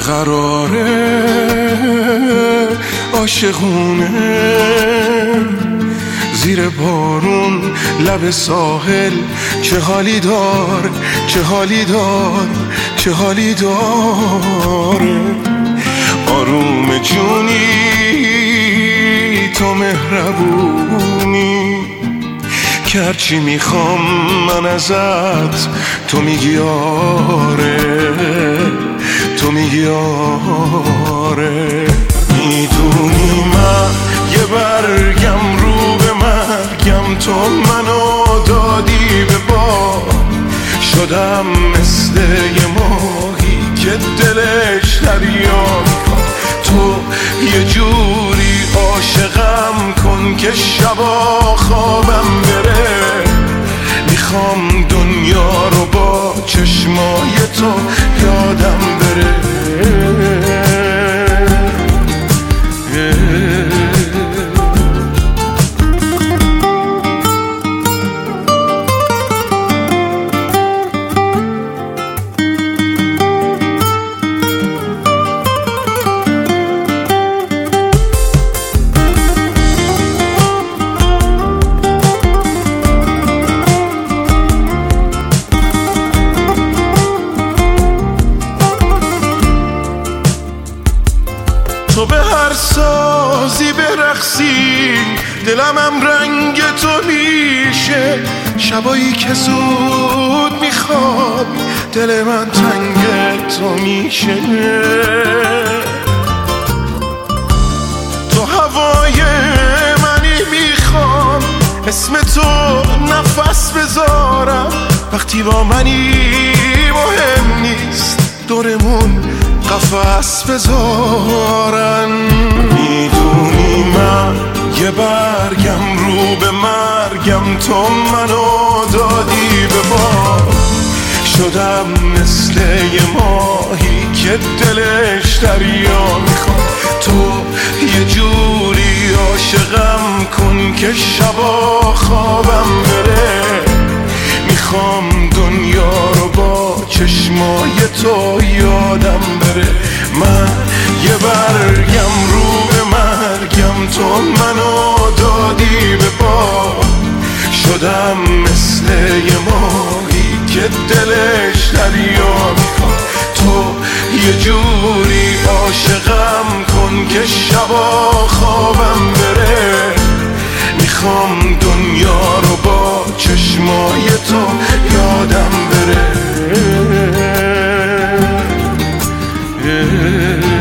قراره عاشقونه زیر بارون لب ساحل چه حالی دار چه حالی دار چه حالی داره آروم جونی تو مهربونی که هرچی میخوام من ازت تو میگی آره تو میگی آره میدونی من یه برگم رو به مرگم تو منو دادی به باد شدم مثل یه ماهی که دلش دریا میخواد تو یه جوری عاشقم کن که شبا خوابم بره میخوام دنیا رو با چشمای تو یادم بره تو به هر سازی برقصی دلمم رنگ تو میشه شبایی که زود میخواب دل من تنگ تو میشه تو هوای منی میخوام اسم تو نفس بذارم وقتی با منی مهم نیست دورمون قفس بذارن میدونی من یه برگم رو به مرگم تو منو دادی به باد شدم مثل یه ماهی که دلش دریا میخواد تو یه جوری عاشقم کن که شبا خوابم بره میخوام دنیا رو با چشمای تو یادم بره من یه برگم رو به مرگم تو منو دادی به باد شدم مثل یه ماهی که دلش دریا میخواد تو یه جوری عاشقم کن که شبا خوابم بره میخوام دنیا رو با چشمای تو یادم بره